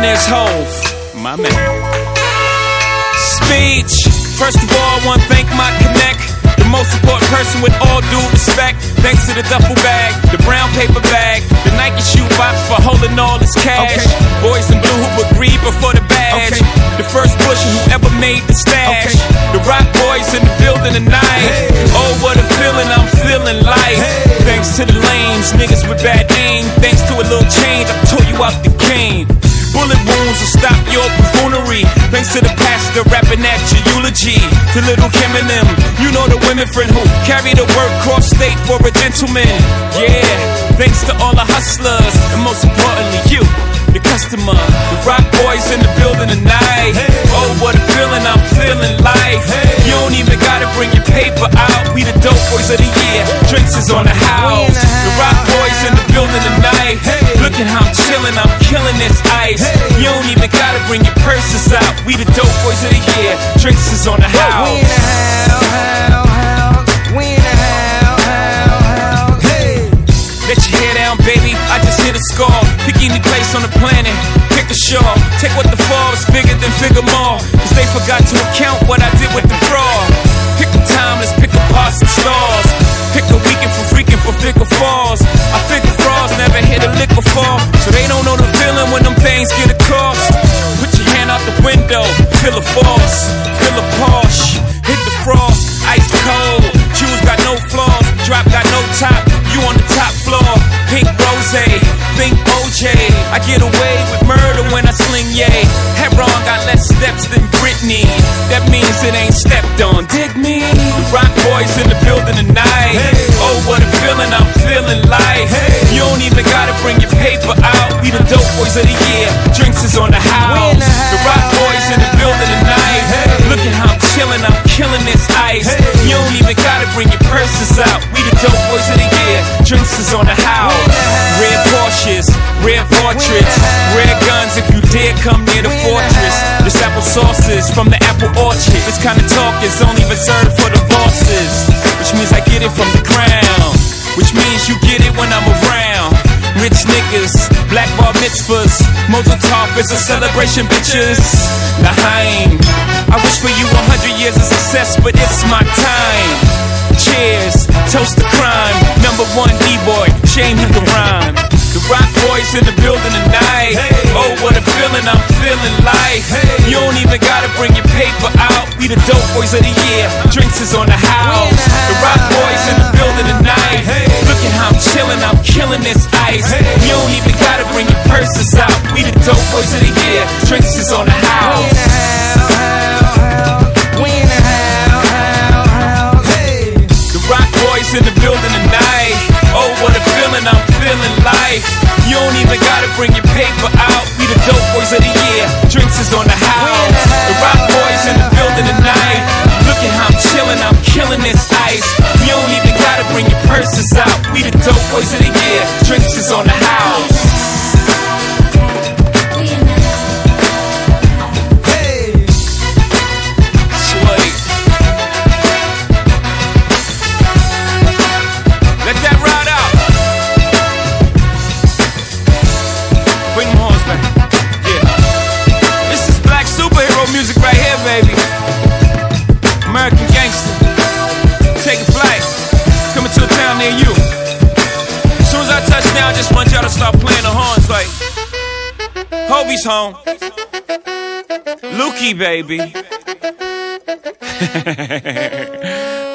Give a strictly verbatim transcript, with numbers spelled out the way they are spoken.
there's Hov, my man. Speech. First of all, I want to thank my connect, the most important person with all due respect. Thanks to the duffel bag, the brown paper bag, the Nike shoe box for holding all this cash. Okay. Boys in blue who agreed before the badge. Okay. The first Busher who ever made the stash. Okay. The Rock Boys in the building tonight. Hey. Oh, what a feeling, I'm feeling life. Hey. Thanks to the lames, niggas with bad aim. Thanks to a little change, I tore you out the game. Bullet wounds will stop your buffoonery. Thanks to the pastor rapping at your eulogy. To Little Kim and them, you know the women friend who carry the work cross state for a gentleman. Yeah, thanks to all the hustlers, and most importantly you, the customer. The Rock Boys in the building tonight. Hey. Oh, what a feeling, I'm feeling life. Hey. You don't even gotta bring your paper out. We the dope boys of the year. Drinks is on the house. The, the Rock Boys in the building tonight. Hey. Look at how I'm chilling, I'm killing this ice. Hey. You don't even gotta bring your purses out. We the dope boys of the year. Drinks is on the house. We in the house, house, house. We in the house, house, house. Hey. Let your hair down, baby. I just hit a score. Pick any place on the planet. Pick a shore. Take what the fall is bigger than figure more. Cause they forgot to account what I did with the fraud. Pick a time, let's pick apart some stars. Pick a weekend for freaking for figure falls. I figure frauds never hit a lick before, so they don't know the feeling when them things get across. Put your hand out the window, feel a force, feel a Porsche, hit the frost, ice cold. Shoes got no flaws, drop got no top. You on the top floor, pink rose, think O J. I get away with murder when I sling yay. Heron got less steps than Britney. That means it ain't stepped on. Dig me? The Rock Boys in the building tonight. Hey. Oh, what a feeling, I'm feeling life. Hey. You don't even gotta bring your paper out. We the dope boys of the year. Drinks is on the house. The, the Rock Boys in the building tonight. Hey. Look at how I'm chilling, I'm killing this ice. Hey. You don't even gotta bring your purses out. We the dope boys of the year. Drinks is on the house. Red Porsches, red portraits, red guns if you dare come near the fortress. This apple sauces from the apple orchard. This kind of talk is only reserved for the bosses, which means I get it from the ground, which means you get it when I'm around. Rich niggas, black bar mitzvahs, Mozel Tov is a celebration, bitches. L'chaim, I wish for you a hundred years of success, but it's my time. Cheers, toast to crime. Number one D-boy, shame he can rhyme. The Rock Boys in the building tonight. Hey. Oh, what a feeling, I'm feeling life. Hey. You don't even gotta bring your paper out. We the dope boys of the year. Drinks is on the house. The, the Rock Boys in the building tonight. Hey. Look at how I'm chilling, I'm killing this ice. Hey. You don't even gotta bring your purses out. We the dope boys of the year. Drinks is on the house. We in the house, house, house, house. Hey. The Rock Boys in the building tonight. Oh, what a feeling, I'm feeling life. You don't even gotta bring your paper out. We the dope boys of the year. Drinks is on the house. The Rock Boys in the building tonight. Look at how I'm chilling, I'm killing this ice. You don't even gotta bring your purses out. We the dope boys of the year. Drinks is on the house. American gangster, take a flight, coming to a town near you. As soon as I touch down, I just want y'all to start playing the horns like Hobie's home, Lukey baby.